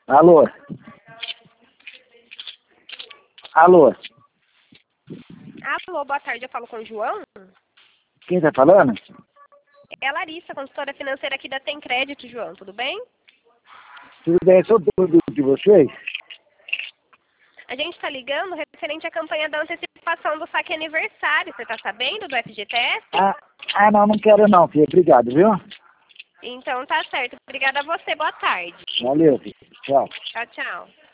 Alô? Alô? Alô, boa tarde, eu falo com o João. Quem tá falando? É a Larissa, consultora financeira aqui da Tem Crédito, João, tudo bem? Tudo bem, eu sou dono de vocês? A gente está ligando referente à campanha da antecipação do saque aniversário. Você está sabendo do FGTS? Não quero não, filho. Obrigado, viu? Então tá certo. Obrigada a você. Boa tarde. Valeu, filho. Tchau. Tchau, tchau.